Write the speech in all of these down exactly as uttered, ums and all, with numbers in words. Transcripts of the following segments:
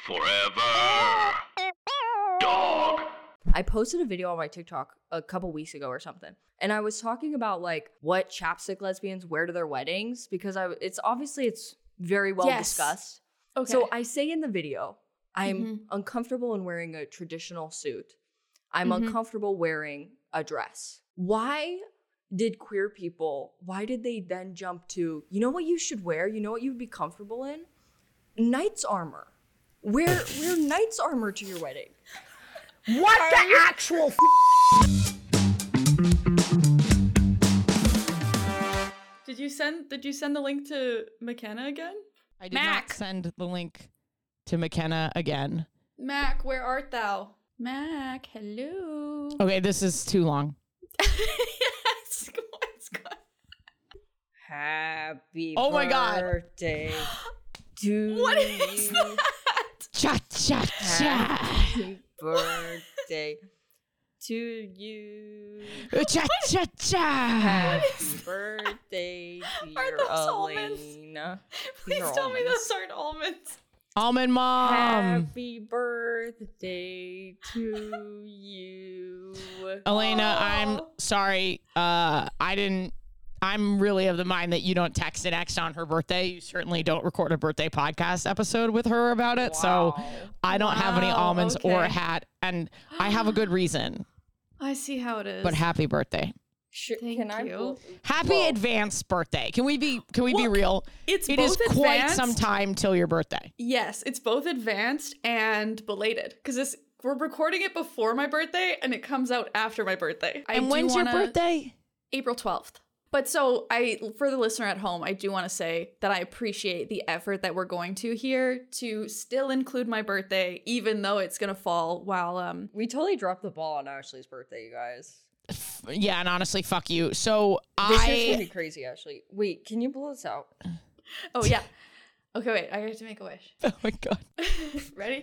Forever. Dog. I posted a video on my TikTok a couple weeks ago or something, and I was talking about like what chapstick lesbians wear to their weddings because I it's obviously it's very well Yes. discussed. Okay. So I say in the video, I'm Mm-hmm. uncomfortable in wearing a traditional suit. I'm Mhm. uncomfortable wearing a dress. Why did queer people, why did they then jump to, you know what you should wear? You know what you'd be comfortable in? Knight's armor. Wear wear knight's armor to your wedding. What the actual Did you send Did you send the link to McKenna again? I did Mac. not send the link to McKenna again. Mac, where art thou? Mac, hello. Okay, this is too long. yes, go on, it's good. Happy Oh my God. birthday to What is you. that? Cha cha cha. Happy birthday to you. Cha cha cha. Happy birthday, Are dear those almonds? Elena. Please are tell me almonds. those aren't almonds. Almond mom. Happy birthday to you. Elena, I'm Oh. sorry. Uh, I didn't. I'm really of the mind that you don't text an ex on her birthday. You certainly don't record a birthday podcast episode with her about it. So Wow. I don't have any Wow, almonds or a okay. hat, and I have a good reason. I see how it is. But happy birthday. Sh- Thank can I you. pull- Happy Well, advanced birthday. Can we be can we be Look, real? it's It is both quite advanced- some time till your birthday. Yes, it's both advanced and belated because this we're recording it before my birthday and it comes out after my birthday. I And do when's your wanna- birthday? April twelfth. But so I, for the listener at home, I do want to say that I appreciate the effort that we're going to here to still include my birthday, even though it's gonna fall while um. We totally dropped the ball on Ashley's birthday, you guys. Yeah, and honestly, fuck you. So This year's gonna I be crazy, Ashley. Wait, can you pull this out? Oh yeah. Okay, wait. I have to make a wish. oh my god. Ready?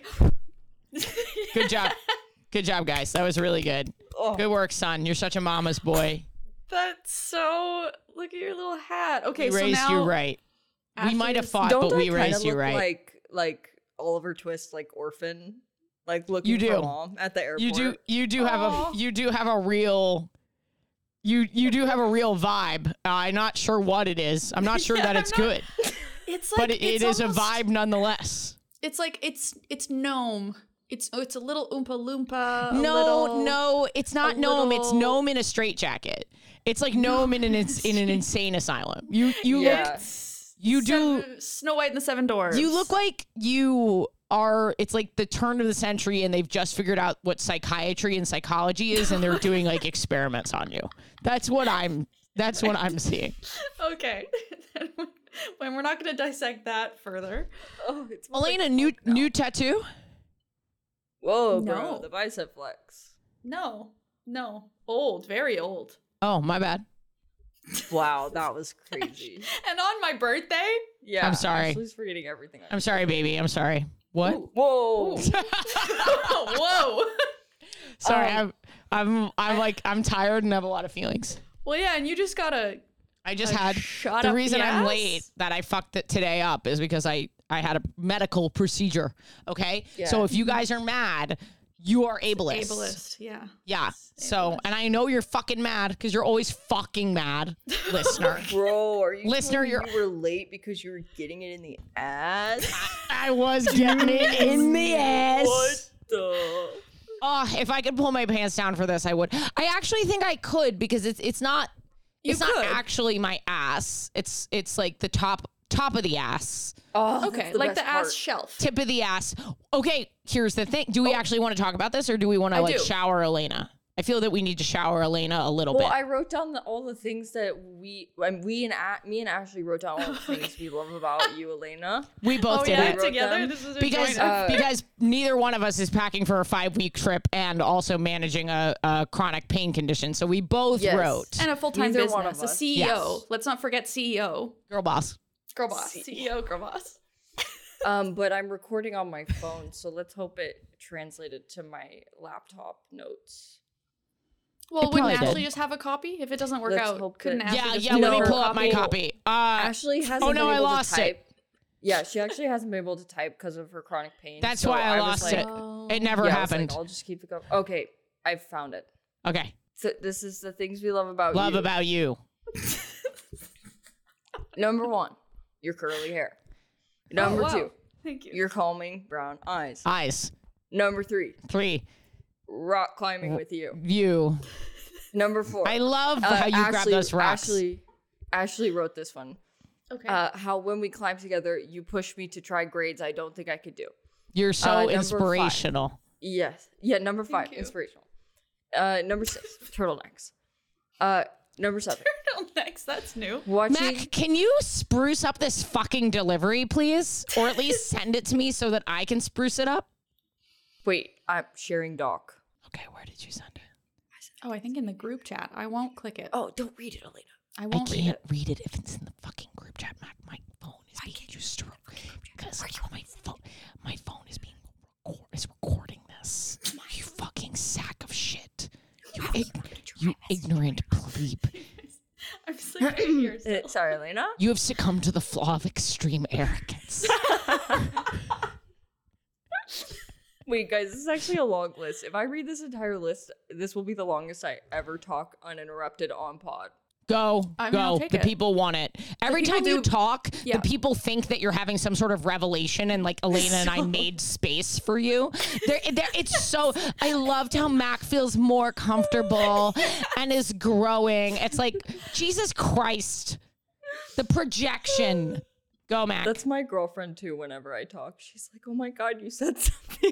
Good job. Good job, guys. That was really good. Oh. Good work, son. You're such a mama's boy. That's so. Look at your little hat. Okay, We so raised now you right. We might have Ashley's- fought, Don't but I we kinda raised you look right. Like like Oliver Twist, like orphan, like looking You for do. mom at the airport. You do you do have Aw. a you do have a real you you do have a real vibe. Uh, I'm not sure what it is. I'm not sure Yeah, that I'm it's not- good, It's like but it, it's it is almost- a vibe nonetheless. It's like it's it's gnome. It's oh, it's a little oompa loompa. a No, little- no, it's not a gnome. It's little- gnome in a straitjacket. It's like gnome in an ins- in an insane asylum. You you Yeah. look you do Seven- Snow White and the Seven Dwarfs. you look like you are. It's like the turn of the century, and they've just figured out what psychiatry and psychology is, and they're doing like experiments on you. That's what I'm. That's what I'm seeing. Okay. When we're not going to dissect that further. Oh, it's Elena, new new tattoo. Whoa, No. bro, the bicep flex. No, no, old, very old. Oh, my bad. Wow, that was crazy. And on my birthday. Yeah, I'm sorry. Ashley's forgetting everything. I I'm sorry, baby. I'm sorry. What? Ooh, Whoa. Whoa. Sorry, Um, I'm I'm I'm like I'm tired and have a lot of feelings. Well, yeah, and you just got to. I just A had shot the up reason the I'm ass? late that I fucked it today up is because I I had a medical procedure. Okay, Yeah. so if you guys are mad, you are ableist. Ableist, yeah. Yeah. So, and I know you're fucking mad because you're always fucking mad, listener. Bro, are you Listener, telling me you're- you were late because you were getting it in the ass? I was getting it in the ass. What the? Oh, if I could pull my pants down for this, I would. I actually think I could because it's it's not You it's could. not actually my ass. It's it's like the top top of the ass. Oh, Okay, that's the like the best ass part. shelf. Tip of the ass. Okay, here's the thing. Do we actually want to talk about this or do we want to I like do. shower Elena? I feel that we need to shower Elena a little Well, bit. I wrote down the, all the things that we, and we and A- me and Ashley wrote down all the things we love about you, Elena. we both Oh, did yeah, it. wrote together? them. This is a Because joint uh, because neither one of us is packing for a five week trip and also managing a, a chronic pain condition. So we both Yes. wrote and a full-time Neither business, one of a us. C E O. Yes. Let's not forget C E O. girl boss. Girl boss. C- C E O, girl boss. Um, but I'm recording on my phone, so let's hope it translated to my laptop notes. Well, It wouldn't probably Ashley did. just have a copy? If it doesn't work Let's out, hope couldn't that- Ashley Yeah, just yeah. do Let me her pull up my copy? copy. Uh, Ashley hasn't oh no, been I able lost to it. type. Yeah, she actually hasn't been able to type because of her chronic pain. That's so why I, was lost like, it. Oh. It never yeah, I was like, happened. I'll just keep it going. Okay, I found it. Okay. So this is the things we love about Love you. about you. Number one, your curly hair. Number Oh, wow. two, Thank you. your calming brown eyes. Eyes. Number three, Three. rock climbing with you. You. Number four, I love uh, how you grab Ashley- those rocks. Ashley, Ashley wrote this one. okay. Uh, how when we climb together, you push me to try grades I don't think I could do. You're so uh, number five. inspirational. Yes. Yeah, number five, you. inspirational. Uh, number six, turtlenecks. Uh, number seven, Turtlenecks. That's new. watching. Mac, can you spruce up this fucking delivery, please? Or at least send it to me so that I can spruce it up? Wait, I'm sharing doc. Okay, where did you send it? Oh, I think in the group chat. I won't click it. Oh, don't read it, Elena. I I won't read can't it. read it if it's in the fucking group chat, Mac. My phone is being used to because my phone, my phone is being record, is recording this. You fucking sack of shit. You, ig- you ignorant plebe. I'm sleeping here. still. Uh, sorry, Elena. You have succumbed to the flaw of extreme arrogance. Wait, guys, this is actually a long list. If I read this entire list, this will be the longest I ever talk uninterrupted on pod. Go, I mean, I'll go. take The it. people want it. Every people time you do- talk, Yeah. the people think that you're having some sort of revelation, and like Elena and I made space for you. There, there. It's so. I loved how Mac feels more comfortable and is growing. It's like Jesus Christ, the projection. Go, Mac. That's my girlfriend too. Whenever I talk, she's like, "Oh my god, you said something."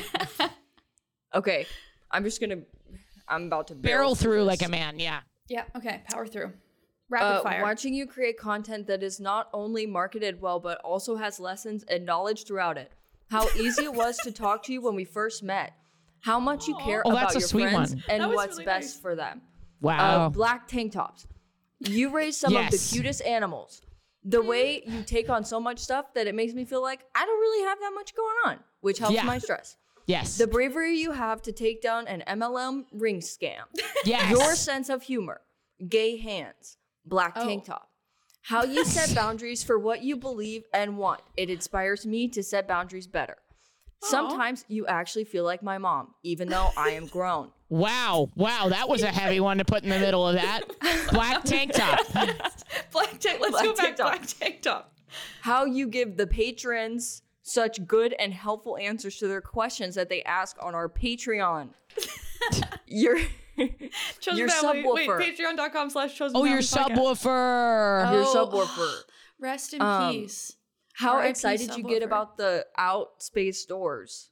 Okay, I'm just gonna. I'm about to barrel, barrel through this. like a man. Yeah. Yeah. Okay. Power through. Rapid Uh, fire. watching you create content that is not only marketed well, but also has lessons and knowledge throughout it. How easy it was to talk to you when we first met. How much you care Oh, about that's a your sweet friends one. and That was what's really best nice. for them. Wow. Uh, black tank tops. You raise some of the Yes. cutest animals. The way you take on so much stuff that it makes me feel like I don't really have that much going on, which helps Yeah. my stress. yes. The bravery you have to take down an M L M ring scam. yes. Your sense of humor, gay hands, black tank Oh. top. How you set boundaries for what you believe and want. It inspires me to set boundaries better. Sometimes you actually feel like my mom, even though I am grown. Wow. Wow. That was a heavy one to put in the middle of that. Black tank top. black tank. Let's Black go back. tank top. Black tank top. How you give the patrons such good and helpful answers to their questions that they ask on our Patreon. Your Chosen Your family. Wait. subwoofer. Patreon.com slash chosen Oh, family your podcast. subwoofer. your Oh. subwoofer. Rest in Um, peace. How R I P excited you get subwoofer. about the out space doors.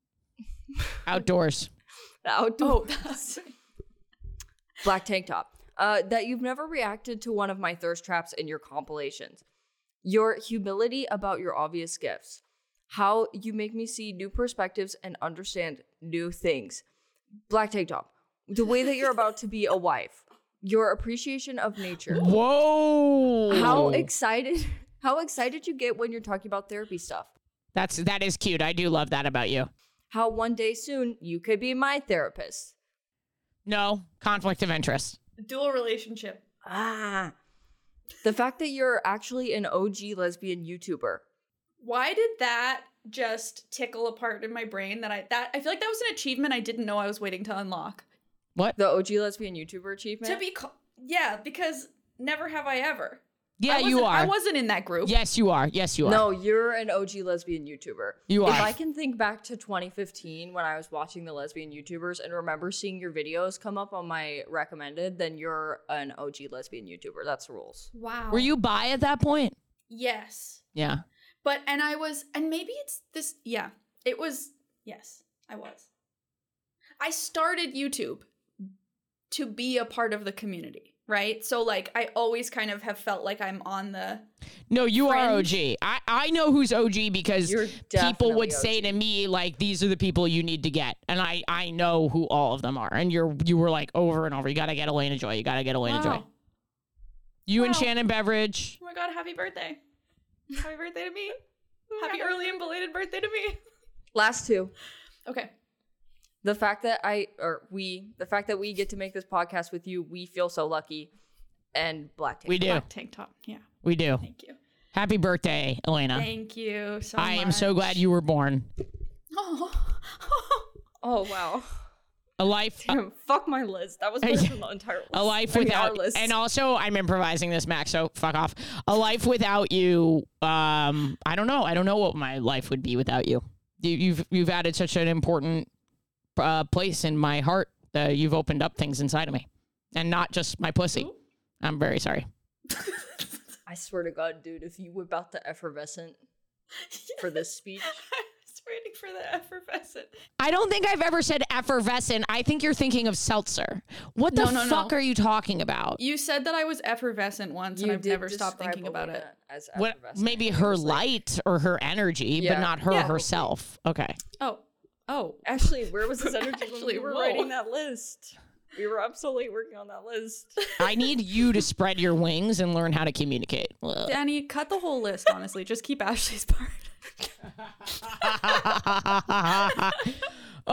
Outdoors. The outdoor Oh, black tank top. Uh, that you've never reacted to one of my thirst traps in your compilations. Your humility about your obvious gifts. How you make me see new perspectives and understand new things. Black tank top. The way that you're about to be a wife. Your appreciation of nature. Whoa. How excited how excited you get when you're talking about therapy stuff. That's that is cute. I do love that about you. How one day soon you could be my therapist. No conflict of interest. dual relationship. Ah. The fact that you're actually an O G lesbian YouTuber. Why did that just tickle a part in my brain that I that I feel like that was an achievement I didn't know I was waiting to unlock. What? The O G lesbian YouTuber achievement. To be co- yeah, because never have I ever. Yeah, I you wasn't- are. I wasn't in that group. Yes, you are. Yes, you are. No, you're an O G lesbian YouTuber. You If are. I can think back to twenty fifteen when I was watching the lesbian YouTubers and remember seeing your videos come up on my recommended, then you're an O G lesbian YouTuber. That's the rules. Wow. Were you bi at that point? Yes. Yeah. But and I was and maybe it's this yeah. It was yes, I was. I started YouTube to be a part of the community, right? So like I always kind of have felt like I'm on the No, you are Friend. O G. I, I know who's O G because You're people would definitely say O G. to me like, "These are the people you need to get," and I I know who all of them are. And you're you were like over and over. You gotta get Elena Joy. You gotta get Elena Joy. Wow. You and Wow. Shannon Beveridge. Oh my god, happy birthday. Happy birthday to me. Happy early and belated birthday to me. Last two. Okay. The fact that I or we, the fact that we get to make this podcast with you, we feel so lucky. And black tank. We do. Black tank top. Yeah. We do. Thank you. Happy birthday, Elena. Thank you so I much. am so glad you were born. Oh. Oh, wow. A life. A, Damn, fuck my list. That was better than the entire list. a life I mean, our without. list. And also, I'm improvising this, Max. So fuck off. A life without you. Um, I don't know. I don't know what my life would be without you. you you've you've added such an important uh, place in my heart. Uh, you've opened up things inside of me, and not just my pussy. I'm very sorry. I swear to God, dude, if you whip out the effervescent for this speech. Waiting for the effervescent. I don't think I've ever said effervescent. I think you're thinking of seltzer. What the No, no, fuck no. are you talking about? You said that I was effervescent once, and You I've did never stopped describe thinking about it. Elena As What? effervescent. Maybe It her was like- light or her energy, Yeah. but not her Yeah. herself. Okay. Oh, oh. Actually, where was this energy when Actually, we were whoa. writing that list? We were absolutely working on that list. I need you to spread your wings and learn how to communicate. Ugh. Danny, cut the whole list, honestly. Just keep Ashley's part. Oh,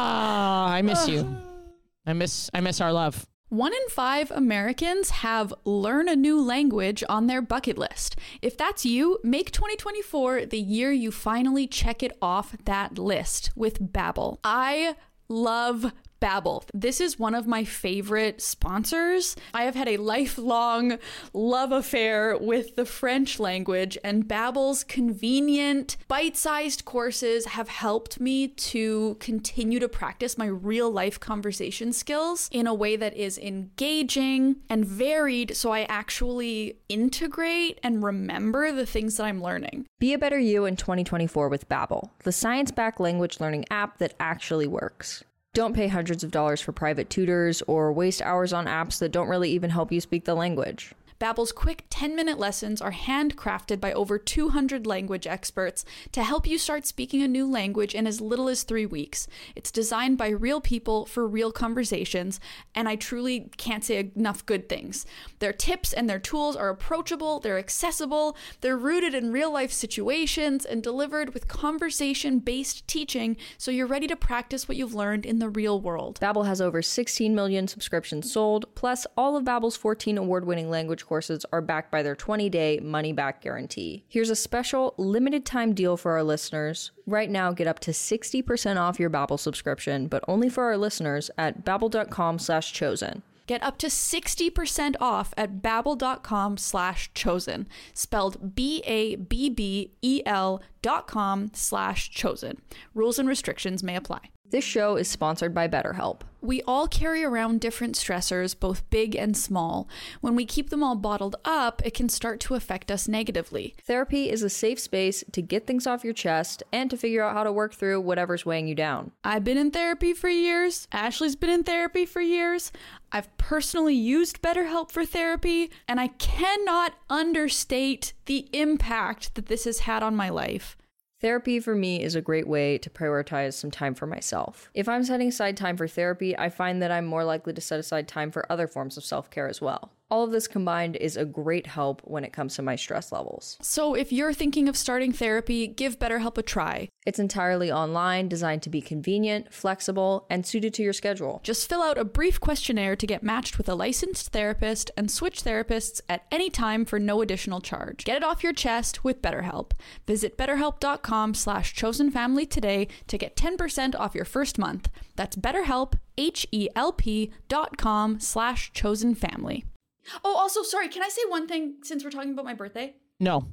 I miss you. I miss I miss our love. One in five Americans have learn a new language on their bucket list. If that's you, make twenty twenty-four the year you finally check it off that list with Babbel. I love Babbel. This is one of my favorite sponsors. I have had a lifelong love affair with the French language, and Babbel's convenient, bite-sized courses have helped me to continue to practice my real-life conversation skills in a way that is engaging and varied, so I actually integrate and remember the things that I'm learning. Be a better you in twenty twenty-four with Babbel, the science-backed language learning app that actually works. Don't pay hundreds of dollars for private tutors or waste hours on apps that don't really even help you speak the language. Babbel's quick ten-minute lessons are handcrafted by over two hundred language experts to help you start speaking a new language in as little as three weeks. It's designed by real people for real conversations, and I truly can't say enough good things. Their tips and their tools are approachable, they're accessible, they're rooted in real-life situations, and delivered with conversation-based teaching, so you're ready to practice what you've learned in the real world. Babbel has over sixteen million subscriptions sold, plus all of Babbel's fourteen award-winning language courses are backed by their twenty-day money-back guarantee. Here's a special limited-time deal for our listeners. Right now, get up to sixty percent off your Babbel subscription, but only for our listeners at babbel.com slash chosen. Get up to sixty percent off at babbel.com slash chosen, spelled B A B B E L dot com slash chosen. Rules and restrictions may apply. This show is sponsored by BetterHelp. We all carry around different stressors, both big and small. When we keep them all bottled up, it can start to affect us negatively. Therapy is a safe space to get things off your chest and to figure out how to work through whatever's weighing you down. I've been in therapy for years. Ashley's been in therapy for years. I've personally used BetterHelp for therapy, and I cannot understate the impact that this has had on my life. Therapy for me is a great way to prioritize some time for myself. If I'm setting aside time for therapy, I find that I'm more likely to set aside time for other forms of self-care as well. All of this combined is a great help when it comes to my stress levels. So if you're thinking of starting therapy, give BetterHelp a try. It's entirely online, designed to be convenient, flexible, and suited to your schedule. Just fill out a brief questionnaire to get matched with a licensed therapist and switch therapists at any time for no additional charge. Get it off your chest with BetterHelp. Visit betterhelp.com slash chosenfamily today to get ten percent off your first month. That's BetterHelp, H-E-L-P dot com slash chosenfamily. Oh, also, sorry, can I say one thing since we're talking about my birthday? No.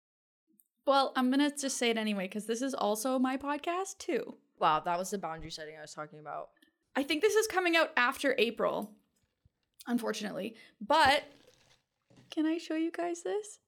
Well, I'm going to just say it anyway, because this is also my podcast, too. Wow, that was the boundary setting I was talking about. I think this is coming out after April, unfortunately. But can I show you guys this?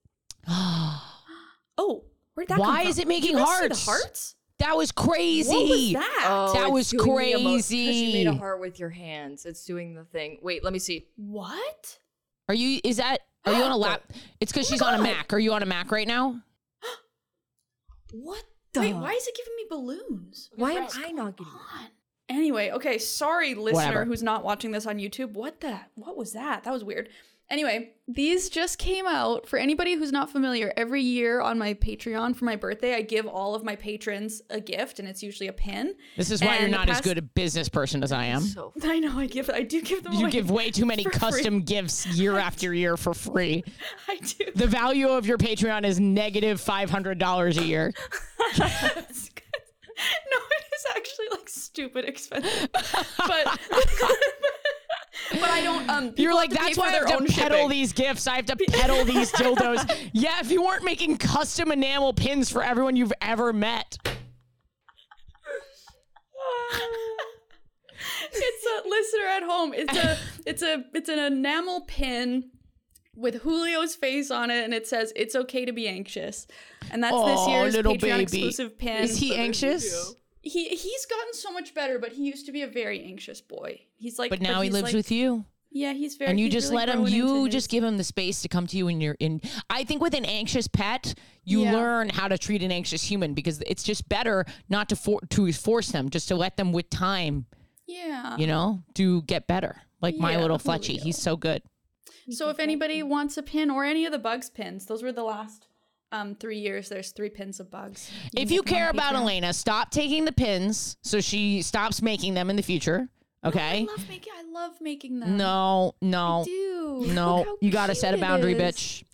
Oh, where'd that come Why from? is it making Did you guys see hearts? the hearts? That was crazy. What was that? Oh, That it's was doing the emo- 'cause crazy. you made a heart with your hands. It's doing the thing. Wait, let me see. What? Are you, is that, are you on a lap? It's because she's on a God. Mac. Are you on a Mac right now? What the? Wait, why is it giving me balloons? Why am What's I not getting on? Anyway, okay, sorry, listener Whatever. who's not watching this on YouTube. What the? What was that? That was weird. Anyway, these just came out. For anybody who's not familiar, every year on my Patreon for my birthday, I give all of my patrons a gift, and it's usually a pin. This is why And you're the not as past- good a business person as I am. So I know I give. I do give them. You away give way too many for custom free. gifts year after year for free. I do. The value of your Patreon is negative five hundred dollars a year. That's good. No, it is actually like stupid expensive, but. But I don't. Um, people You're like, have to pay that's for why I their have own to peddle shipping. these gifts. I have to peddle these dildos. Yeah, if you weren't making custom enamel pins for everyone you've ever met. It's a listener at home. It's a it's a it's an enamel pin with Julio's face on it, and it says "It's okay to be anxious," and that's this Aw, year's little Patreon baby. exclusive pin. Is he anxious? He he's gotten so much better, but he used to be a very anxious boy. He's like, But now he he's lives like- with you. Yeah, he's very. And you he's just really let him, growing you into just his- give him the space to come to you when you're in. I think with an anxious pet, you Yeah. learn how to treat an anxious human because it's just better not to for, to force them, just to let them with time, Yeah. you know, to get better. Like my Yeah, little Fletchy, Julio. he's so good. So if anybody wants a pin or any of the Bugs pins, those were the last um three years. There's three pins of Bugs. If can you get them on care about Patreon. Elena, stop taking the pins so she stops making them in the future. Okay? I love making. I love making them. No, no, I do. Look no. how You got to set a cute it boundary, is. bitch.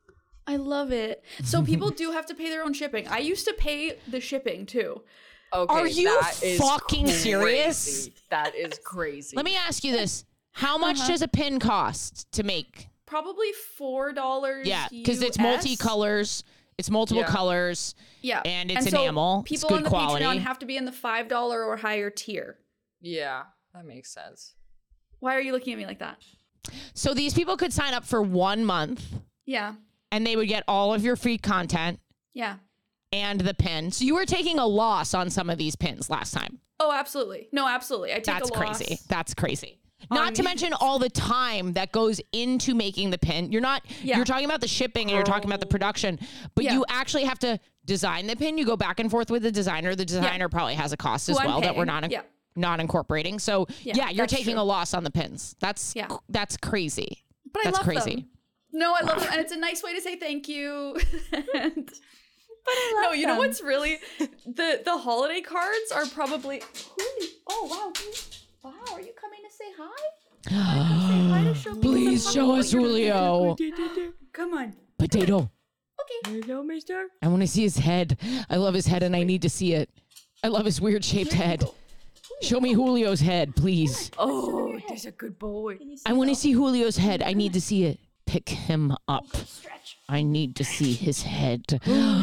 I love it. So people do have to pay their own shipping. I used to pay the shipping too. Okay, Are you that is fucking crazy. serious? That is crazy. Let me ask you this. How much Uh-huh. does a pin cost to make? Probably four dollars. Yeah, because it's multicolors. It's multiple Yeah. colors. Yeah, and it's so enamel. It's People good on the quality. Patreon have to be in the five dollar or higher tier. Yeah, that makes sense. Why are you looking at me like that? So these people could sign up for one month Yeah, and they would get all of your free content yeah. and the pin. So you were taking a loss on some of these pins last time. Oh, absolutely. No, absolutely. I take That's a loss. crazy. That's crazy. Not on- to mention all the time that goes into making the pin. You're not, Yeah. you're talking about the shipping and you're talking about the production, but Yeah. you actually have to design the pin. You go back and forth with the designer. The designer probably has a cost as Who I'm well that we're paying. not, Yeah. not incorporating. So yeah, Yeah, you're that's taking true. a loss on the pins. That's, Yeah. that's crazy. But I That's love crazy. them. No, I love them, and it's a nice way to say thank you. and, but I love no, you know them. what's really the the holiday cards are probably. Holy, oh wow, wow! Are you coming to say hi? Say hi to show people Please some show love. us Julio. Come on. Potato. Okay. Hello, mister. I want to see his head. I love his head and I need to see it. I love his weird shaped head. Show me Julio's head, please. Oh, there's a good boy. I want to see Julio's head. I need to see it. Pick him up. Stretch. I need to see his head.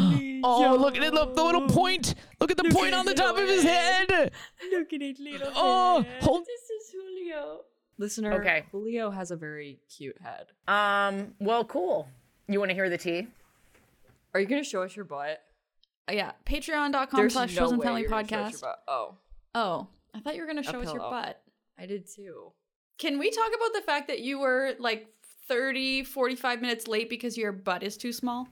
Oh, look at it, the, the little point. Look at the point on the top of his head. Look at it, little Oh, hold. This is Julio. Listener, Okay. Julio has a very cute head. Um, well, cool. You want to hear the tea? Are you going to show us your butt? Uh, yeah, patreon.com There's slash no Chosen way Family you're gonna show us Podcast. your butt. Oh, Oh, I thought you were going to show us your pillow. butt. I did too. Can we talk about the fact that you were like thirty, forty-five minutes late because your butt is too small?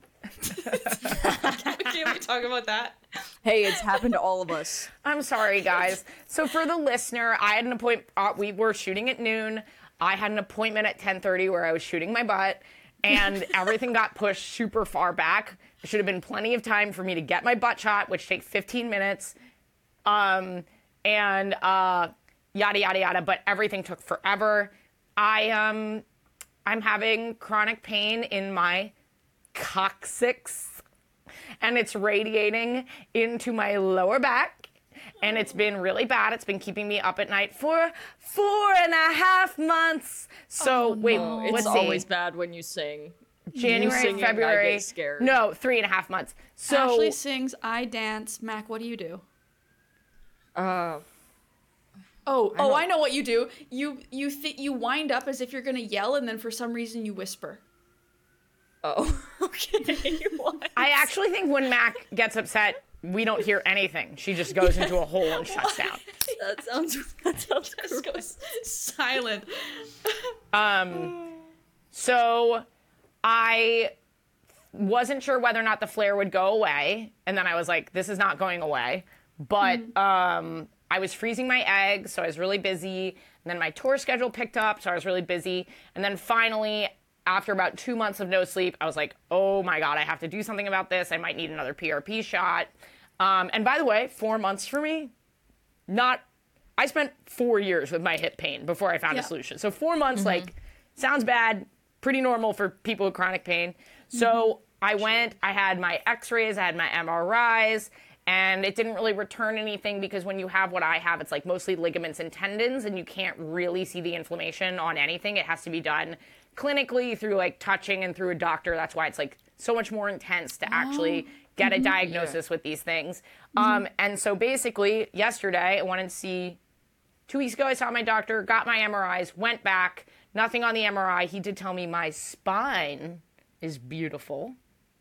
Can we talk about that? Hey, it's happened to all of us. I'm sorry, guys. So for the listener, I had an appointment. Uh, we were shooting at noon. I had an appointment at ten thirty where I was shooting my butt, and everything got pushed super far back. There should have been plenty of time for me to get my butt shot, which takes fifteen minutes, um, and uh, yada yada yada. But everything took forever. I um, I'm having chronic pain in my coccyx, and it's radiating into my lower back, and it's been really bad. It's been keeping me up at night for four and a half months. So wait, It's let's always see. bad when you sing. You January, singing, I February. get scared. No, three and a half months. So Ashley sings, I dance. Mac, what do you do? Uh, Oh, oh, I know what you do. You you th- you wind up as if you're gonna yell, and then for some reason you whisper. oh, okay. What? I actually think when Mac gets upset, we don't hear anything. She just goes into a hole and shuts down. That sounds. That sounds Just goes silent. Um, so I wasn't sure whether or not the flare would go away. And then I was like, this is not going away. But um, I was freezing my eggs, so I was really busy. And then my tour schedule picked up, so I was really busy. And then finally, after about two months of no sleep, I was like, oh my God, I have to do something about this. I might need another P R P shot. Um, and by the way, four months for me, not, I spent four years with my hip pain before I found Yeah. a solution. So four months, like, sounds bad, pretty normal for people with chronic pain. So I went, I had my x-rays, I had my M R Is, and it didn't really return anything because when you have what I have, it's like mostly ligaments and tendons, and you can't really see the inflammation on anything. It has to be done clinically through like touching and through a doctor. That's why it's like so much more intense to actually get a diagnosis with these things. Um, and so basically yesterday I went and see, two weeks ago I saw my doctor, got my M R Is, went back, nothing on the M R I. He did tell me my spine is beautiful.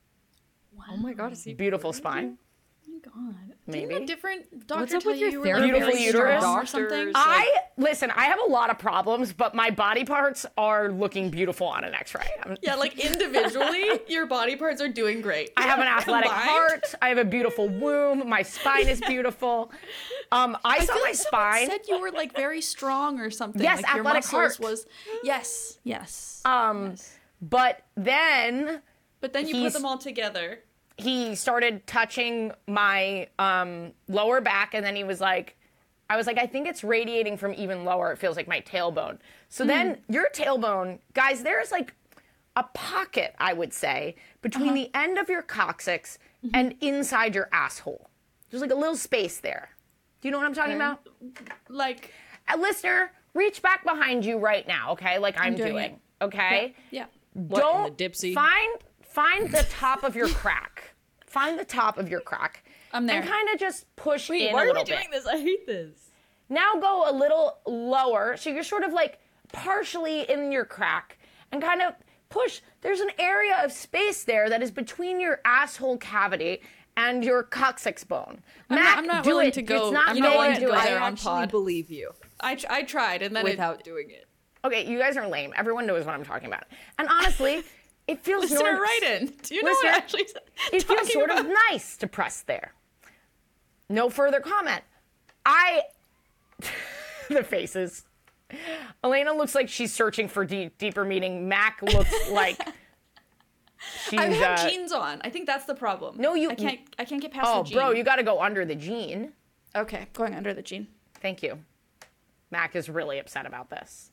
Oh my God, is he Beautiful spine. God. Maybe. Didn't a different doctor What's up tell with you your you were therapist? like, Beautiful very uterus? strong or something? Doctors. I listen. I have a lot of problems, but my body parts are looking beautiful on an X-ray. I'm- Yeah, like individually, your body parts are doing great. I have an athletic Combined? heart. I have a beautiful womb. My spine is beautiful. Um, I, I saw feel my like someone spine. said you were like very strong or something. Yes, like your athletic muscles heart. was yes, yes. Um, yes. but then But then you he's- put them all together. he started touching my um, lower back, and then he was like, I was like, I think it's radiating from even lower. It feels like my tailbone. So then your tailbone, guys, there's like a pocket, I would say, between the end of your coccyx and inside your asshole. There's like a little space there. Do you know what I'm talking about? Like A listener, reach back behind you right now, okay? Like I'm, doing doing. it. Okay? yeah. What, Don't in the dipsy? find find the top of your crack. Find the top of your crack. I'm there. And kind of just push Wait, in why a are we little doing bit. this? I hate this. Now go a little lower, so you're sort of like partially in your crack, and kind of push. There's an area of space there that is between your asshole cavity and your coccyx bone. I'm Mac, not- I'm not do willing it. to go- It's not I'm you not know willing what? to go Do it. there I on actually pod. believe you I, tr- I tried and then without doing it. Okay, you guys are lame. Everyone knows what I'm talking about. And honestly, it feels it listener normal. right in. Do you know Listener, what I actually said? It feels Talking sort about- of nice to press there. No further comment. I, the faces. Elena looks like she's searching for deep, deeper meaning. Mac looks like she's. I have uh, jeans on. I think that's the problem. No, you- I can't. I can't get past Oh, the jean. bro, you got to go under the jean. Okay, going under the jean. Thank you. Mac is really upset about this.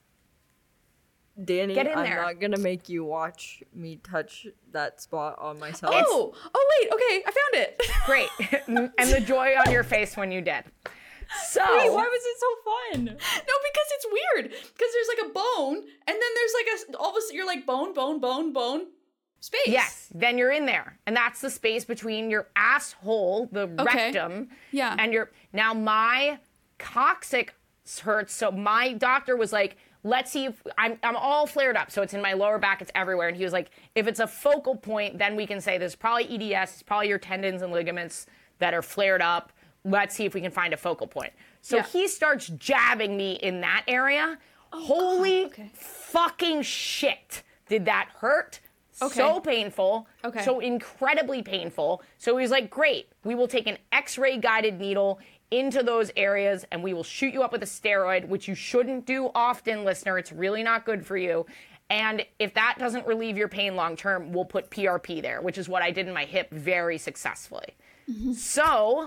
Danny, Get in I'm there. not gonna make you watch me touch that spot on myself. Oh, oh wait. Okay, I found it. Great. And the joy on your face when you did. So. Wait, why was it so fun? No, because it's weird. Because there's like a bone, and then there's like a all of a sudden you're like bone, bone, bone, bone, space. Yes, then you're in there. And that's the space between your asshole, the Okay. rectum, Yeah. and your now my coccyx hurts. So my doctor was like, let's see if I'm I'm all flared up. So it's in my lower back, it's everywhere. And he was like, if it's a focal point, then we can say there's probably E D S, it's probably your tendons and ligaments that are flared up. Let's see if we can find a focal point. So Yeah. he starts jabbing me in that area. Holy okay. fucking shit. Did that hurt? Okay. So painful. Okay. So incredibly painful. So he was like, great, we will take an x-ray guided needle into those areas and we will shoot you up with a steroid, which you shouldn't do often, listener. It's really not good for you. And if that doesn't relieve your pain long term, we'll put P R P there, which is what I did in my hip very successfully. So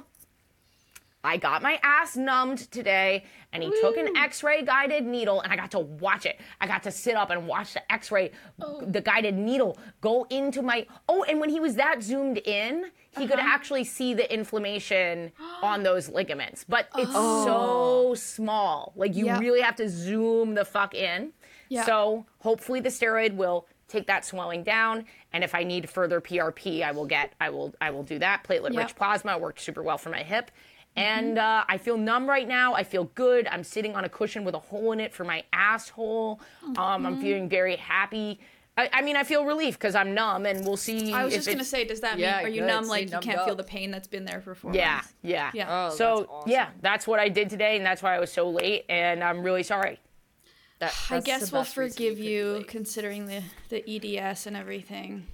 I got my ass numbed today, and he took an x-ray guided needle, and I got to watch it. I got to sit up and watch the x-ray, the guided needle go into my, oh, and when he was that zoomed in, he could actually see the inflammation on those ligaments. But it's so small. Like, you Yeah. really have to zoom the fuck in. Yeah. So hopefully the steroid will take that swelling down, and if I need further P R P, I will get, I will, I will do that. Platelet-rich Yeah. plasma worked super well for my hip. And uh, I feel numb right now. I feel good. I'm sitting on a cushion with a hole in it for my asshole. Um, I'm feeling very happy. I, I mean, I feel relief because I'm numb, and we'll see. I was if just gonna it's- say, does that Yeah, mean are you good. numb Stay like you numbed can't feel up. the pain that's been there for four Yeah, months? yeah, Yeah. Oh, so that's awesome. yeah, that's what I did today, and that's why I was so late. And I'm really sorry. That, I that's guess the we'll best reason forgive could be you late. considering the the E D S and everything.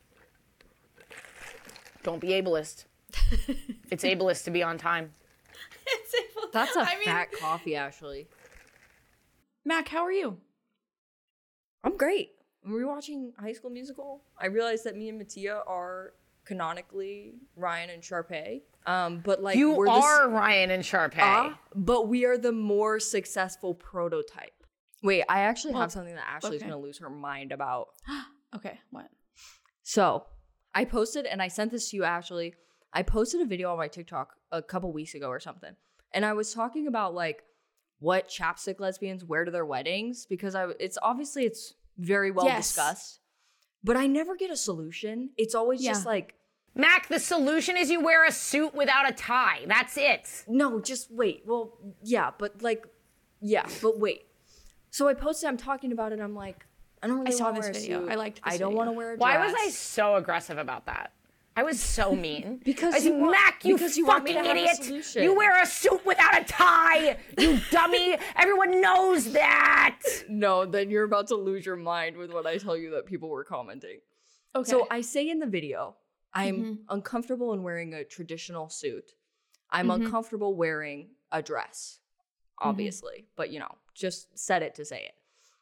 Don't be ableist. It's ableist to be on time. That's a I mean, fat coffee, Ashley. Mac, how are you? I'm great. when we were watching High School Musical, I realized that me and Mattia are canonically Ryan and Sharpay. Um, but like You we're are the, Ryan and Sharpay. uh, but we are the more successful prototype. Wait, I actually Well, have something that Ashley's okay. gonna lose her mind about. Okay, what? So I posted, and I sent this to you, Ashley. I posted a video on my TikTok a couple weeks ago or something, and I was talking about like what chapstick lesbians wear to their weddings because I it's obviously it's very well Yes. discussed, but I never get a solution. It's always just Yeah. like, Mac, the solution is you wear a suit without a tie. That's it. no, just wait. Well, yeah, but like, yeah, but wait. So I posted, I'm talking about it. I'm like, I don't really saw want to this wear a video. suit. I liked I this don't video. want to wear a dress. Why was I so aggressive about that? I was so mean. Because I was you like, want- Mac, you because you want me fucking to have a idiot. solution. You wear a suit without a tie. You dummy. Everyone knows that. No, then you're about to lose your mind with what I tell you that people were commenting. Okay. So I say in the video, I'm Mhm. uncomfortable in wearing a traditional suit. I'm Mhm. uncomfortable wearing a dress, obviously, but you know, just said it to say it.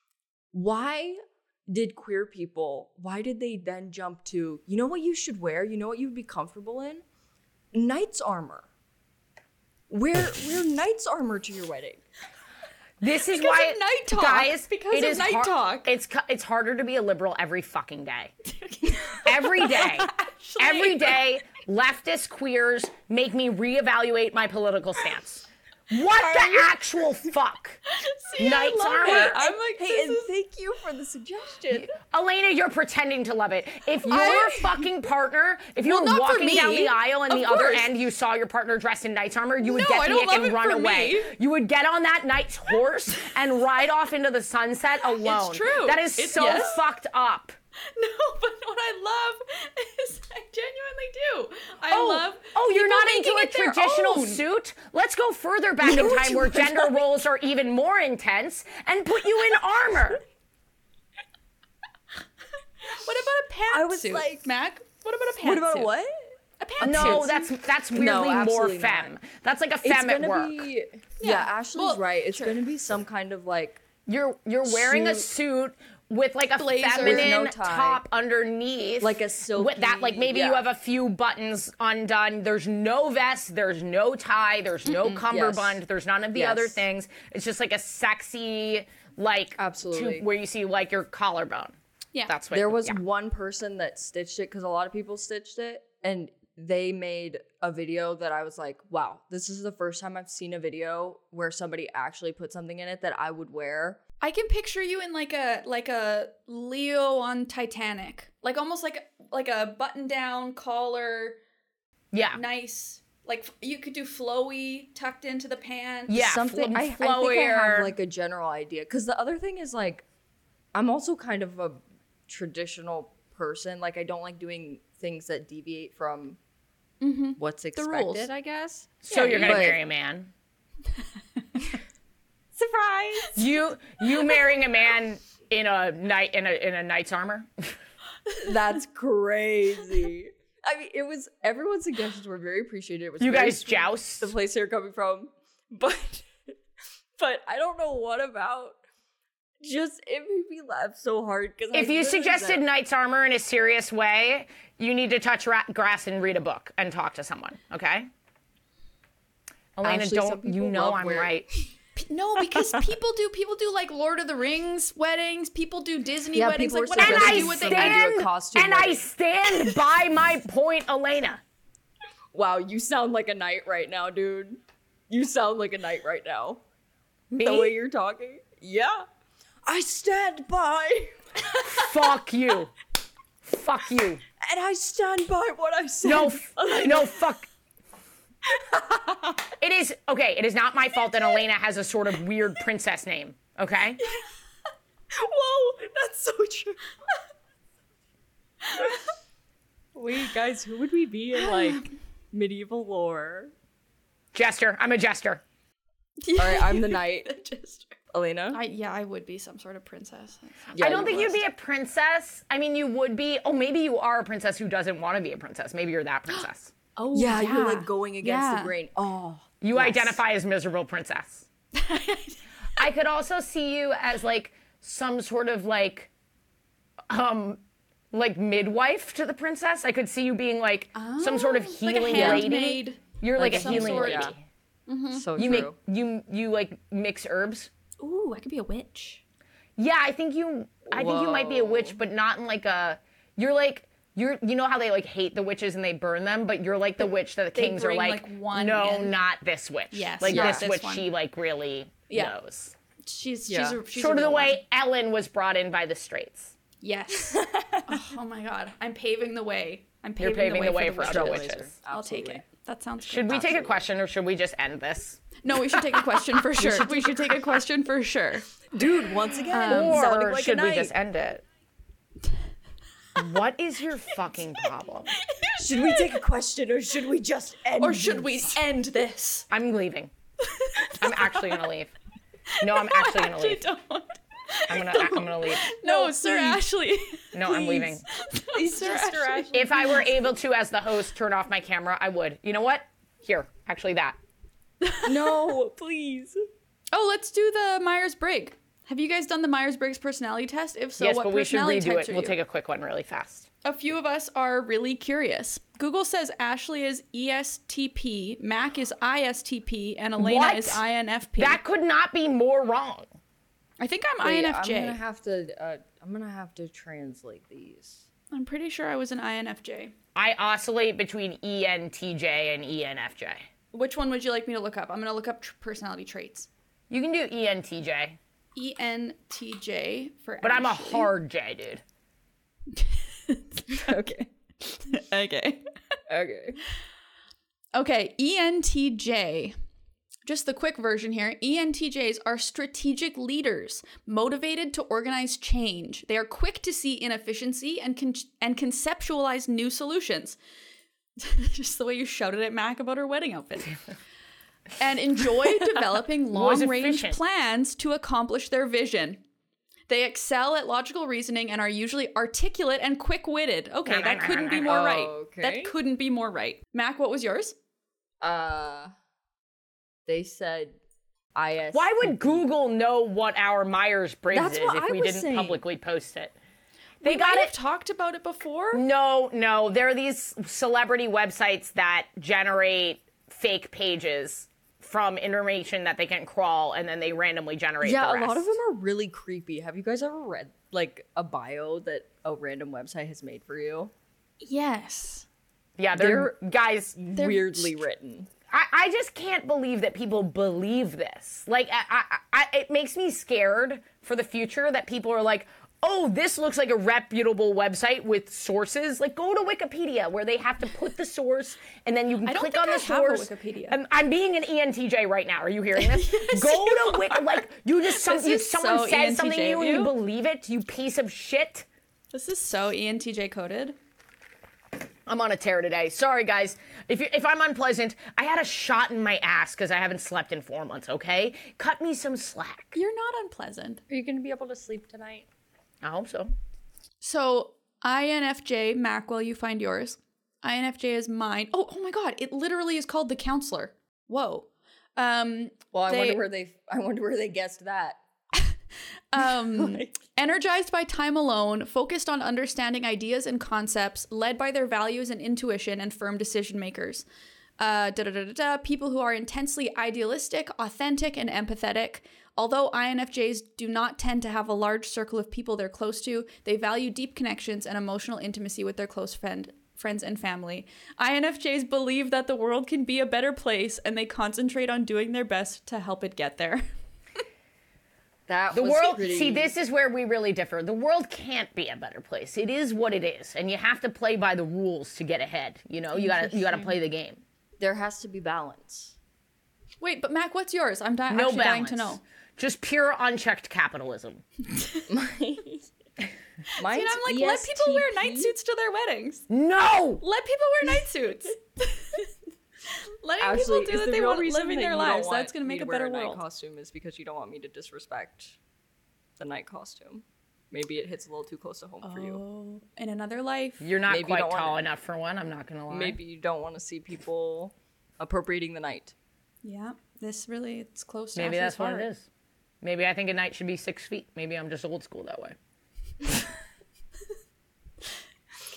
Why did queer people, why did they then jump to, you know what you should wear? You know what you'd be comfortable in? Knight's armor. Wear, wear knight's armor to your wedding. This is Because why, of night talk. guys. Because it of is night har- talk. It's cu- it's harder to be a liberal every fucking day. Every day, every day, leftist queers make me reevaluate my political stance. What the actual fuck? See, I Knight's love armor. it. I'm like, Hey, this and is- thank you for the suggestion. Elena, you're pretending to love it. If your I- fucking partner, if you Well, were not for walking me. down the aisle and Of the other course. end you saw your partner dressed in knight's armor, you would No, get I the don't ick love and it run for away. me. You would get on that knight's horse and ride off into the sunset alone. true. That is It's- so yes. fucked up. No, but what I love is I genuinely do. I Oh, love. oh, you're people not into making a it their traditional own. suit? Let's go further back in time where gender roles are even more intense and put you in armor. What about a pantsuit? I was like- Mac. What about a pantsuit? What about what? A pantsuit. No, that's that's weirdly more absolutely femme. not. That's like a It's femme at gonna work. be yeah, Yeah, Ashley's well, right. It's sure. gonna be some kind of like You're you're wearing a suit with like a Blazer. feminine With no tie. top underneath, Like a silky- With that, like maybe you yeah. have a few buttons undone. There's no vest. There's no tie. There's no cummerbund. Yes. There's none of the Yes. other things. It's just like a sexy, like Absolutely. to- where you see like your collarbone. Yeah. That's what there was yeah. one person that stitched it because a lot of people stitched it and they made a video that I was like, wow, this is the first time I've seen a video where somebody actually put something in it that I would wear. I can picture you in like a like a Leo on Titanic, like almost like like a button down collar, yeah. nice. Like you could do flowy tucked into the pants. Yeah, Something fl- I, I think I flowier. have like a general idea because the other thing is like I'm also kind of a traditional person. Like I don't like doing things that deviate from what's expected, rules. I guess. So you're gonna but- marry a man. Surprise! You you marrying a man in a knight in a in a knight's armor? That's crazy. I mean, it was everyone's suggestions were very appreciated. It was You very guys sweet, joust? the place they're coming from, but but I don't know what about. Just it made me laugh so hard because If you suggested knight's armor in a serious way, you need to touch ra- grass and read a book and talk to someone. Okay. Elena, Actually, some don't you people know love I'm wearing- right? P- No, because people do people do like Lord of the Rings weddings. People do Disney Yeah, weddings. people Like are whatever And they I do what they somebody do. do a costume stand and I wedding. stand by my point, Elena. Wow, you sound like a knight right now, dude. You sound like a knight right now. Me? The way you're talking. Yeah. I stand by, Fuck you. Fuck you. and I stand by what I said. No, f- no, fuck. It is okay. It is not my fault that Elena has a sort of weird princess name. Okay. Whoa, that's so true. Wait, guys, who would we be in like medieval lore? Jester. I'm a jester. All right, I'm the knight. Just- Elena? I, yeah, I would be some sort of princess. Yeah, I don't you think must. you'd be a princess. I mean, you would be. Oh, maybe you are a princess who doesn't want to be a princess. Maybe you're that princess. Oh, Yeah, you're like going against Yeah. the grain. Oh. You yes. identify as miserable princess. I could also see you as like some sort of like um, like midwife to the princess. I could see you being like some sort of like healing a lady. handmaid. You're like, Like a some healing sort. lady. Yeah. So You true. make you you like mix herbs. Ooh, I could be a witch. Yeah, I think you. I think you might be a witch, but not in like a. You're like you're. You know how they like hate the witches and they burn them, but you're like the witch that the they kings are bring, like. like, one no, in. not this witch. Yes, like not this, this witch. one. She like really Yeah. knows. She's Yeah. she's a, she's Sort a of the real one. way Ellen was brought in by the Straits. Yes. oh, oh my God, I'm paving the way. I'm You're paving, paving the way, for, for, the other witches. witches. I'll take it. That sounds Should good. we take a question or should we just end this? No, we should take a question for sure. we should take a question for sure. Dude, once again, sounding Or like should a we knight. just end it? What is your fucking problem? Should we take a question or should we just end? Or should we this? end this? I'm leaving. I'm actually gonna leave. No, I'm actually gonna Actually, leave. don't. I'm gonna I'm gonna leave. No, Sir Ashley. No, I'm leaving. Please, Sir Sister Ashley. Ashley. If I were able to, as the host, turn off my camera, I would. You know what? Here, actually, that. No, please. Oh, let's do the Myers-Briggs. Have you guys done the Myers-Briggs personality test? If so, yes, what but we should personality redo types it. are We'll you? take a quick one really fast. A few of us are really curious. Google says Ashley is E S T P, Mac is I S T P, and Elena What? is I N F P. That could not be more wrong. I think I'm Wait, I N F J. I'm gonna have to. Uh, I'm gonna have to translate these. I'm pretty sure I was an I N F J. I oscillate between E N T J and E N F J. Which one would you like me to look up? I'm going to look up tr- personality traits. You can do E N T J, E N T J for but I'm a Ashley. hard J, dude. Okay. Okay. Okay. Okay, E N T J. Just the quick version here. E N T Js are strategic leaders, motivated to organize change. They are quick to see inefficiency and con- and conceptualize new solutions. Just the way you shouted at Mac about her wedding outfit. And enjoy developing Was long-range efficient. plans to accomplish their vision. They excel at logical reasoning and are usually articulate and quick-witted. Okay, that couldn't be more right. Okay. That couldn't be more right. Mac, what was yours? Uh, they said I S. Why would Google know what our Myers-Briggs That's is what if I we was didn't saying. publicly post it? They We got might have it. talked about it before. No, no. There are these celebrity websites that generate fake pages from information that they can crawl, and then they randomly generate. Yeah, the a lot rest. of them are really creepy. Have you guys ever read like a bio that a random website has made for you? Yes. Yeah, they're, guys. Weirdly written. I, I just can't believe that people believe this. Like, I, I, I, it makes me scared for the future that people are like, oh, this looks like a reputable website with sources. Like, go to Wikipedia where they have to put the source and then you can I don't click think on the I have a source. Wikipedia. And I'm being an E N T J right now. Are you hearing this? Go to Wiki. Like, you just some, This you, is someone so says something to E N T J you of and you you. believe it. You piece of shit. This is so E N T J coded. I'm on a tear today. Sorry, guys. If you, if I'm unpleasant, I had a shot in my ass because I haven't slept in four months. Okay, cut me some slack. You're not unpleasant. Are you gonna be able to sleep tonight? I hope so. So I N F J, Mac, while you find yours. I N F J is mine. Oh, oh my God! It literally is called the counselor. Whoa. Um, Well, I They- wonder where they. I wonder where they guessed that. Um, energized by time alone, focused on understanding ideas and concepts, led by their values and intuition, and firm decision makers. Uh, da, da, da, da, da, people who are intensely idealistic, authentic, and empathetic. Although I N F Js do not tend to have a large circle of people they're close to, they value deep connections and emotional intimacy with their close friend, friends and family. I N F Js believe that the world can be a better place, and they concentrate on doing their best to help it get there. That The was world, pretty- see, this is where we really differ. The world can't be a better place. It is what it is, and you have to play by the rules to get ahead. You know, you gotta, you gotta play the game. There has to be balance. Wait, but Mac, what's yours? I'm di- No actually dying balance. to know. Just pure unchecked capitalism. Mine's And I'm like, let people wear night suits to their weddings. No. Let people wear night suits. Letting Actually, people do is what the they real want, reason living that their you don't lives. want That's going to me make a wear better night world. costume is because you don't want me to disrespect the night costume. Maybe it hits a little too close to home for you. Oh, in another life. You're not Maybe you quite don't want tall it. enough for one. I'm not gonna lie. Maybe you don't want to see people appropriating the night. Yeah, this really, it's close to Maybe Ashley's that's what heart. it is. Maybe I think a knight should be six feet. Maybe I'm just old school that way.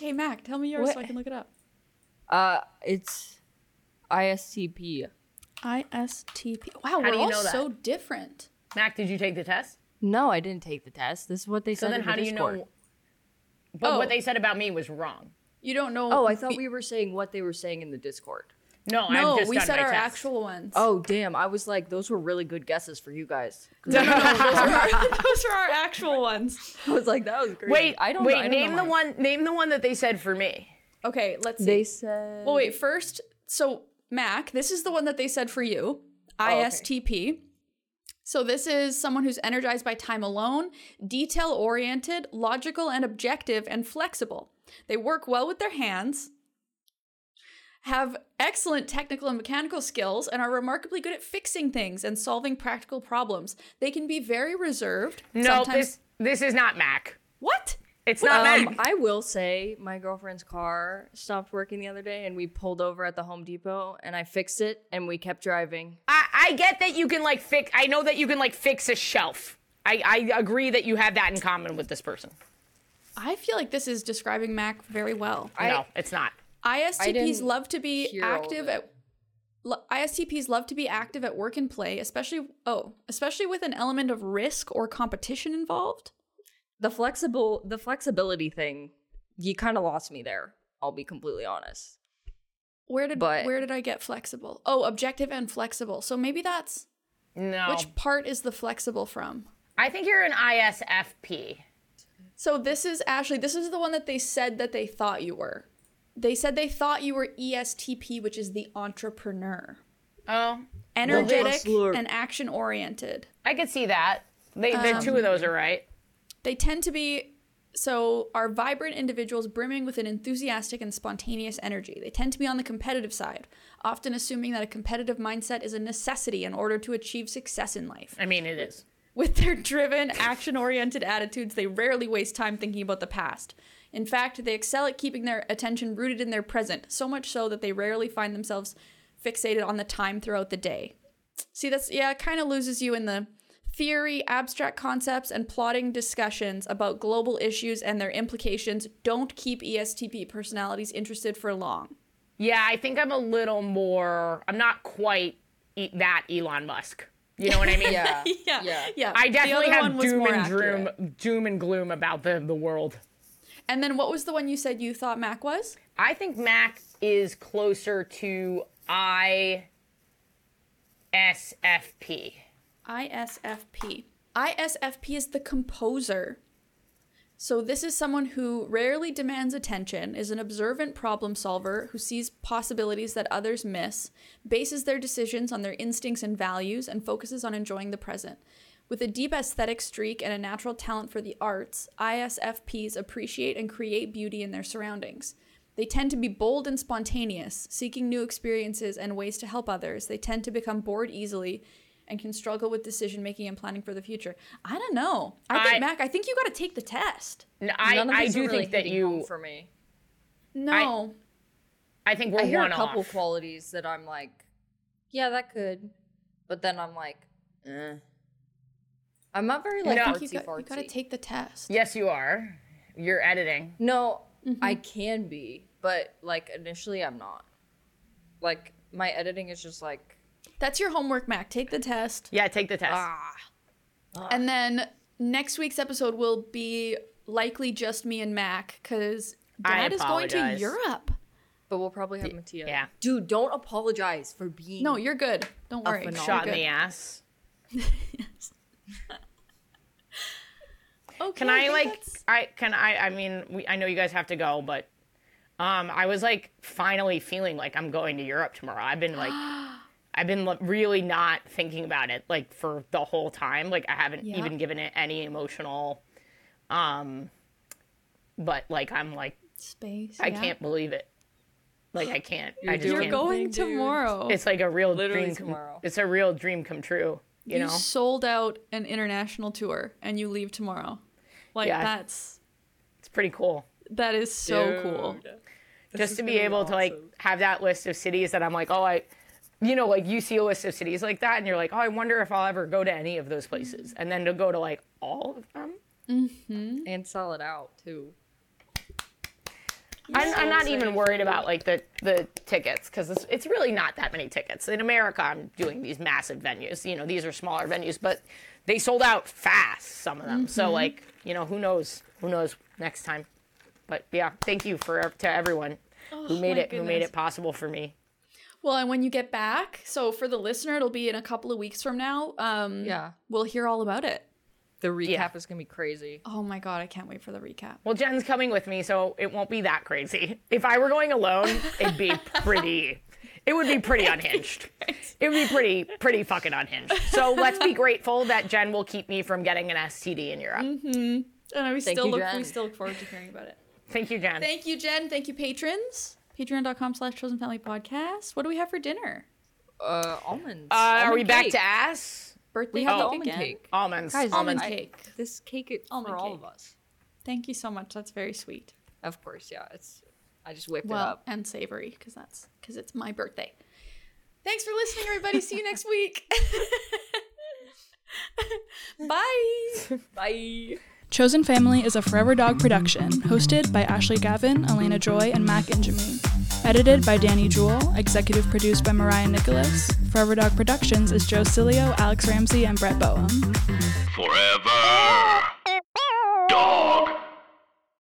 Okay, Mac, tell me yours so I What? can look it up. Uh, it's I S T P. I S T P. Wow, do we're you all know that? so different. Mac, did you take the test? No, I didn't take the test. This is what they So said then in how the do you Discord. know? But Oh. what they said about me was wrong. You don't know. Oh, I thought we were saying what they were saying in the Discord. No, No, I've just we done said my our test. actual ones. Oh, damn. I was like, those were really good guesses for you guys. no, no, no. Those are our, those are our actual ones. I was like, that was great. Wait, I don't wait. I don't name know the mine. one. Name the one that they said for me. Okay, let's see. They said. Well, wait. First, so Mac, this is the one that they said for you. I S T P. So this is someone who's energized by time alone, detail-oriented, logical and objective, and flexible. They work well with their hands, have excellent technical and mechanical skills, and are remarkably good at fixing things and solving practical problems. They can be very reserved. No, sometimes- this this is not Mac. What? It's not Um, Mac. I will say my girlfriend's car stopped working the other day and we pulled over at the Home Depot and I fixed it and we kept driving. I, I get that you can like fix. I know that you can like fix a shelf. I, I agree that you have that in common with this person. I feel like this is describing Mac very well. no, it's not. I S T Ps didn't love to be hear all of active it. at lo- I S T Ps love to be active at work and play, especially oh, especially with an element of risk or competition involved. The flexible the flexibility thing, you kind of lost me there. I'll be completely honest. Where did But- where did I get flexible? Oh, objective and flexible. So maybe that's No. which part is the flexible from? I think you're an I S F P. So this is Ashley, this is the one that they said that they thought you were. They said they thought you were E S T P, which is the entrepreneur. Oh, Energetic hustler. and action oriented. I could see that. They, the two of those are right. They tend to be so are vibrant individuals brimming with an enthusiastic and spontaneous energy. They tend to be on the competitive side, often assuming that a competitive mindset is a necessity in order to achieve success in life. I mean, it is. With their driven, action-oriented attitudes, they rarely waste time thinking about the past. In fact, they excel at keeping their attention rooted in their present, so much so that they rarely find themselves fixated on the time throughout the day. See, that's, yeah, it kind of loses you in the theory, abstract concepts, and plotting discussions about global issues and their implications don't keep E S T P personalities interested for long. Yeah, I think I'm a little more. I'm not quite e- that Elon Musk. You know what I mean? Yeah. yeah, Yeah. yeah. I definitely the other one have was doom more and gloom, accurate. doom and gloom about the the world. And then what was the one you said you thought Mac was? I think Mac is closer to I S F P. I S F P. I S F P is the composer. So this is someone who rarely demands attention, is an observant problem solver who sees possibilities that others miss, bases their decisions on their instincts and values, and focuses on enjoying the present. With a deep aesthetic streak and a natural talent for the arts, I S F Ps appreciate and create beauty in their surroundings. They tend to be bold and spontaneous, seeking new experiences and ways to help others. They tend to become bored easily and can struggle with decision making and planning for the future. I don't know. I think I- Mac, I think you got to take the test. No, I, None of I these do are really think that hitting home you. for me. No. I think we're I hear one a couple off. qualities that I'm like, yeah, that could, but then I'm like, eh. I'm not very like No. I artsy think you got, fartsy. you got to take the test. Yes, you are. You're editing. No, I can be, but like initially I'm not. Like my editing is just like, That's your homework, Mac. Take the test. Yeah, take the test. ah. And then next week's episode will be likely just me and Mac because I Dad is going to apologize. Europe. But we'll probably have Mattia. yeah. Dude, don't apologize for being. No, you're good. Don't A worry. phenomenal- Shot in You're the good. ass. Okay, Can I think like? that's- I can I. I mean, we, I know you guys have to go, but um, I was like finally feeling like I'm going to Europe tomorrow. I've been like, I've been like, really not thinking about it like for the whole time. Like I haven't Yeah. even given it any emotional. Um, but like I'm like space? I yeah. can't believe it. Like I can't. I You're just You're can't. going Thing, dude. tomorrow. It's like a real Literally dream. com- tomorrow. It's a real dream come true. You, you know. sold out an international tour and you leave tomorrow. Like Yeah. that's It's pretty cool. that is so cool. Dude. Just is to be gonna be able to like awesome. have that list of cities that I'm like, oh, I, you know, like you see a list of cities like that, and you're like, oh, I wonder if I'll ever go to any of those places, and then to go to like all of them. And sell it out too. I'm, I'm not even worried about like the, the tickets because it's, it's really not that many tickets. In America, I'm doing these massive venues. You know, these are smaller venues, but they sold out fast, some of them. Mm-hmm. So like, you know, who knows? Who knows next time? But yeah, thank you for to everyone oh, who made it goodness. who made it possible for me. Well, and when you get back, so for the listener, it'll be in a couple of weeks from now. Um, Yeah. We'll hear all about it. The recap Yeah. is gonna be crazy. Oh my God, I can't wait for the recap. Well, Jen's coming with me, so it won't be that crazy. If I were going alone, it'd be pretty. It would be pretty unhinged. It would be pretty, pretty fucking unhinged. So let's be grateful that Jen will keep me from getting an S T D in Europe. Mm-hmm. And we Thank still you, look, Jen. we still look forward to hearing about it. Thank you, Jen. Thank you, Jen. Thank you, patrons. Patreon.com slash Chosen Family Podcast. What do we have for dinner? Uh, almonds. Uh, are Almond we back cake. to ass? Birthday We have the cake almond again. cake. Almonds. Guys, almonds. almond I- cake. This cake is Almond for all cake. of us. Thank you so much. That's very sweet. Of course, yeah. It's. I just whipped Well, it up. and savory because that's because it's my birthday. Thanks for listening, everybody. See you next week. Bye. Bye. Chosen Family is a Forever Dog production, hosted by Ashley Gavin, Elena Joy, and Mac Injami. Edited by Danny Jewell, executive produced by Mariah Nicholas. Forever Dog Productions is Joe Cilio, Alex Ramsey, and Brett Boehm. Forever